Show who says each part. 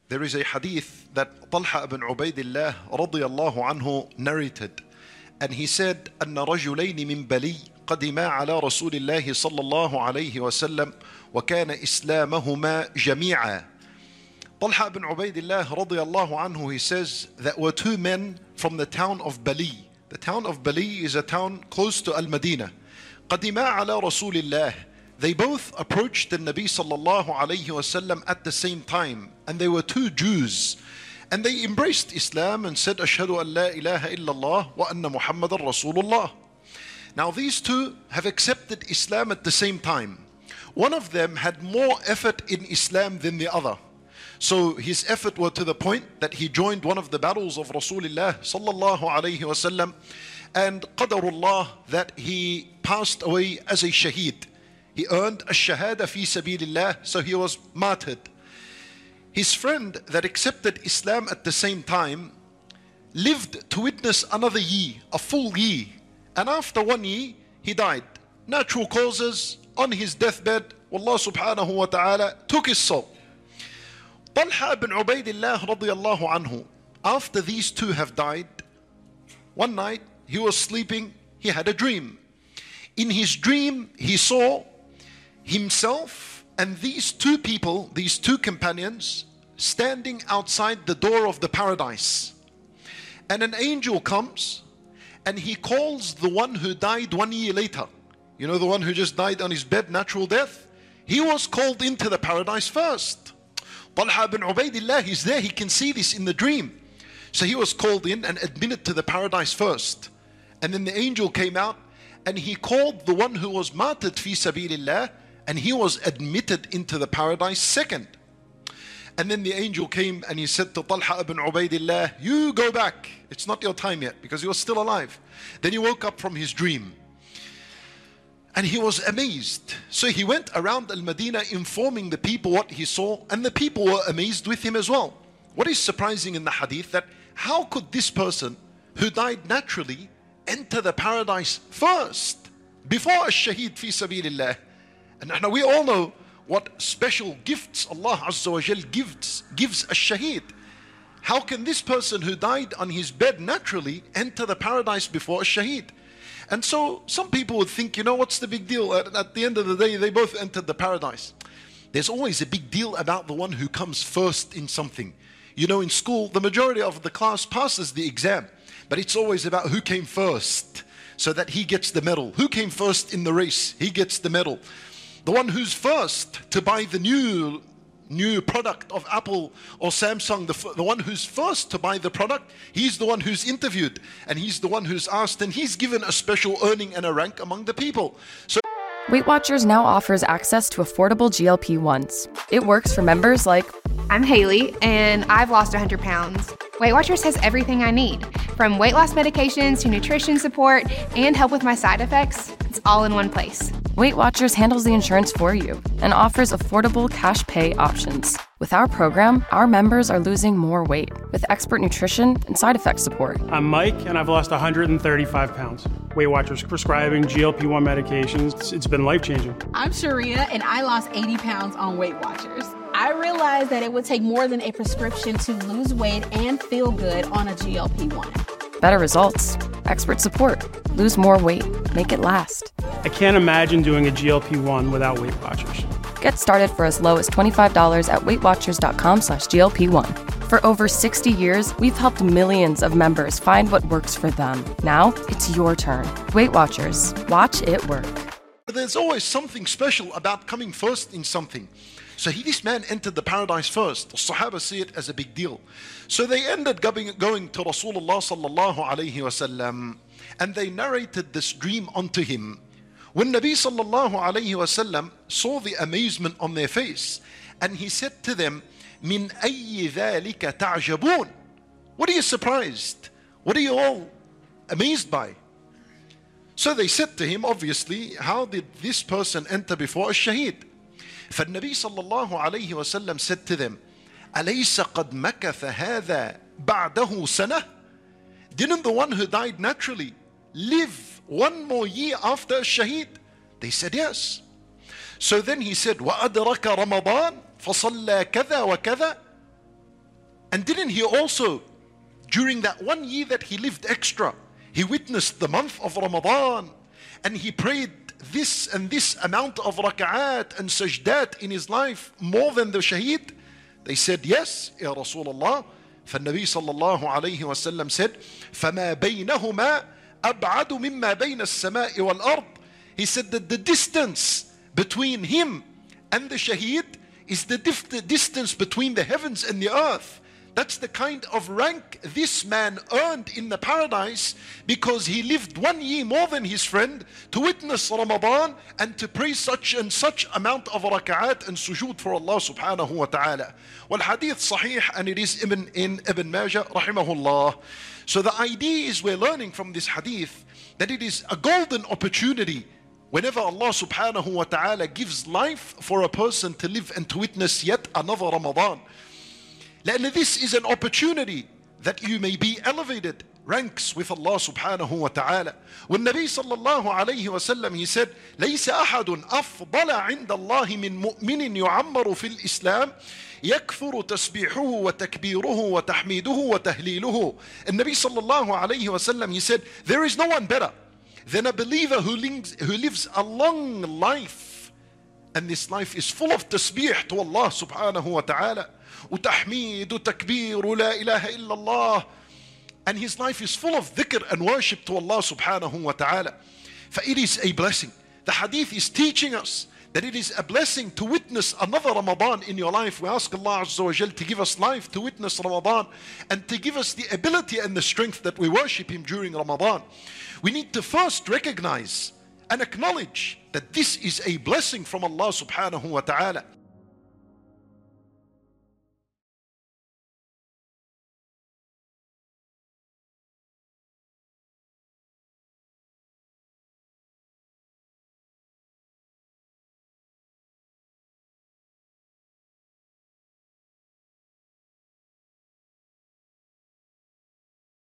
Speaker 1: There is a hadith that Talha ibn Ubaidillah radiyallahu anhu narrated, and he said, أن رجلين من بلي قدما على رسول الله صلى الله عليه وسلم وكان إسلامهما جميعا. Talha ibn Ubaidillah radiyallahu anhu, he says, that were two men from the town of Bali. The town of Bali is a town close to Al-Madinah. قدما على رسول الله. They both approached the Nabi sallallahu alayhi wasallam at the same time, and they were two Jews, and they embraced Islam and said, Ashhadu an la ilaha illallah wa anna Muhammadan Rasulullah. Now these two have accepted Islam at the same time. One of them had more effort in Islam than the other. So his effort was to the point that he joined one of the battles of Rasulullah sallallahu alayhi wasallam, and qadarullah, that he passed away as a shaheed. He earned a shahada fi sabilillah, so he was martyred. His friend that accepted Islam at the same time lived to witness another year, a full year. And after 1 year, he died. Natural causes, on his deathbed, Allah subhanahu wa ta'ala took his soul. Talha ibn Ubaidillah radiyallahu anhu, after these two have died, one night he was sleeping, he had a dream. In his dream, he saw himself and these two people, these two companions, standing outside the door of the paradise. And an angel comes and he calls the one who died 1 year later. You know, the one who just died on his bed, natural death? He was called into the paradise first. Talha ibn Ubaidillah is there, he can see this in the dream. So he was called in and admitted to the paradise first. And then the angel came out and he called the one who was martyred fi sabilillah, and he was admitted into the paradise second. And then the angel came and he said to Talha ibn Ubaidillah, you go back, it's not your time yet, because he was still alive. Then he woke up from his dream and he was amazed. So he went around Al-Madinah informing the people what he saw, and the people were amazed with him as well. What is surprising in the hadith, that how could this person who died naturally enter the paradise first before a shaheed fi sabilillah? And now we all know what special gifts Allah Azza wa Jal gives a shaheed. How can this person who died on his bed naturally enter the paradise before a shaheed? And so some people would think, you know, what's the big deal? At the end of the day, they both entered the paradise. There's always a big deal about the one who comes first in something. You know, in school, the majority of the class passes the exam, but it's always about who came first, so that he gets the medal. Who came first in the race? He gets the medal. The one who's first to buy the new product of Apple or Samsung, the one who's first to buy the product, he's the one who's interviewed, and he's the one who's asked, and he's given a special earning and a rank among the people. So
Speaker 2: Weight Watchers now offers access to affordable GLP-1s. It works for members like,
Speaker 3: I'm Haley, and I've lost 100 pounds. Weight Watchers has everything I need, from weight loss medications to nutrition support and help with my side effects. It's all in one place.
Speaker 2: Weight Watchers handles the insurance for you and offers affordable cash pay options. With our program, our members are losing more weight with expert nutrition and side effect support.
Speaker 4: I'm Mike, and I've lost 135 pounds. Weight Watchers prescribing GLP-1 medications. It's been life-changing.
Speaker 5: I'm Sharia, and I lost 80 pounds on Weight Watchers. I realized that it would take more than a prescription to lose weight and feel good on a GLP-1.
Speaker 2: Better results, expert support, lose more weight, make it last.
Speaker 4: I can't imagine doing a GLP-1 without Weight Watchers.
Speaker 2: Get started for as low as $25 at WeightWatchers.com/GLP1. For over 60 years, we've helped millions of members find what works for them. Now, it's your turn. Weight Watchers. Watch it work.
Speaker 1: there's always something special about coming first in something. So this man entered the paradise first. The Sahaba see it as a big deal. So they ended going to Rasulullah sallallahu alayhi wasallam, and they narrated this dream unto him. When Nabi sallallahu alayhi wasallam saw the amazement on their face, and he said to them, "Min ayyi dhalika ta'jabun?" What are you surprised? What are you all amazed by? So they said to him, obviously, how did this person enter before a shaheed? فالنبي صلى الله عليه وسلم said to them, أليس قد مكث هذا بعده سنة? Didn't the one who died naturally live one more year after a shaheed? They said yes. So then he said, وأدرك رمضان فصلى كذا وكذا. And didn't he also, during that 1 year that he lived extra, he witnessed the month of Ramadan, and he prayed this and this amount of raka'at and sajdat in his life more than the shaheed? They said, yes, Ya Rasulullah. فالنبي صلى الله عليه وسلم said, فما بينهما أبعد مما بين السماء والأرض. He said that the distance between him and the shaheed is the distance between the heavens and the earth. That's the kind of rank this man earned in the paradise, because he lived 1 year more than his friend to witness Ramadan and to pray such and such amount of raka'at and sujood for Allah subhanahu wa ta'ala. Wal hadith sahih, and it is in Ibn Majah rahimahullah. So the idea is, we're learning from this hadith that it is a golden opportunity whenever Allah subhanahu wa ta'ala gives life for a person to live and to witness yet another Ramadan. لأن this is an opportunity that you may be elevated ranks with Allah subhanahu wa ta'ala. When Nabi sallallahu alayhi wa sallam, he said, ليس أحد أفضل عند الله من مؤمن يعمر في الإسلام يكثر تسبيحه وتكبيره وتحميده وتهليله. And Nabi sallallahu alayhi wa sallam, he said, there is no one better than a believer who lives a long life, and this life is full of tasbih to Allah subhanahu wa ta'ala, وتحميد وتكبير ولا إله إلا الله, and his life is full of dhikr and worship to Allah subhanahu wa ta'ala. فإit is a blessing. The hadith is teaching us that it is a blessing to witness another Ramadan in your life. We ask Allah Azza wa Jal to give us life to witness Ramadan, and to give us the ability and the strength that we worship Him during Ramadan. We need to first recognize and acknowledge that this is a blessing from Allah subhanahu wa ta'ala.